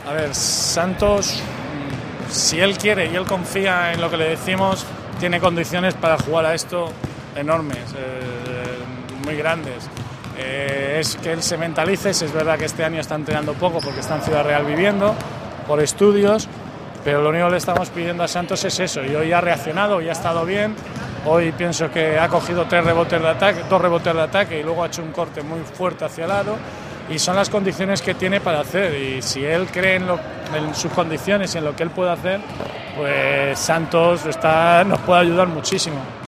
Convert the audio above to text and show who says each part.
Speaker 1: A ver, Santos, si él quiere y él confía en lo que le decimos, tiene condiciones para jugar a esto enormes, muy grandes. Es que él se mentalice. Es verdad que este año está entrenando poco porque está en Ciudad Real viviendo, por estudios, pero lo único que le estamos pidiendo a Santos es eso, y hoy ha reaccionado, hoy ha estado bien. Hoy pienso que ha cogido 2 rebotes de ataque y luego ha hecho un corte muy fuerte hacia el aro, y son las condiciones que tiene para hacer, y si él cree en sus condiciones y en lo que él puede hacer, pues Santos nos puede ayudar muchísimo.